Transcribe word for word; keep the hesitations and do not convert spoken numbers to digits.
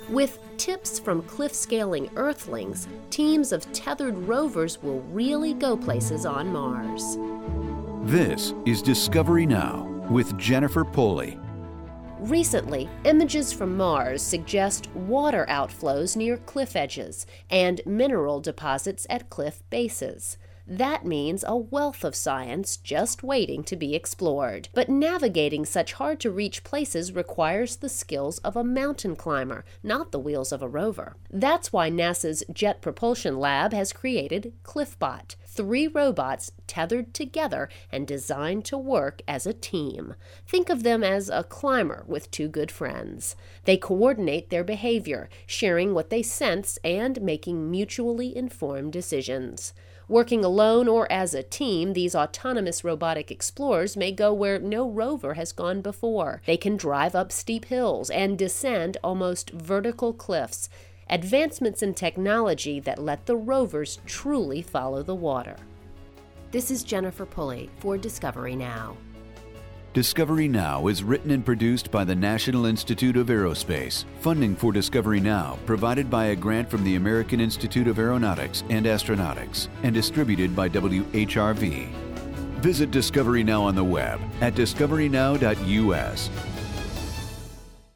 With tips from cliff-scaling Earthlings, teams of tethered rovers will really go places on Mars. This is Discovery Now with Jennifer Pulley. Recently, images from Mars suggest water outflows near cliff edges and mineral deposits at cliff bases. That means a wealth of science just waiting to be explored. But navigating such hard-to-reach places requires the skills of a mountain climber, not the wheels of a rover. That's why NASA's Jet Propulsion Lab has created CliffBot, three robots tethered together and designed to work as a team. Think of them as a climber with two good friends. They coordinate their behavior, sharing what they sense and making mutually informed decisions. Working alone or as a team, these autonomous robotic explorers may go where no rover has gone before. They can drive up steep hills and descend almost vertical cliffs, advancements in technology that let the rovers truly follow the water. This is Jennifer Pulley for Discovery Now. Discovery Now is written and produced by the National Institute of Aerospace. Funding for Discovery Now provided by a grant from the American Institute of Aeronautics and Astronautics and distributed by W H R V. Visit Discovery Now on the web at discovery now dot U S.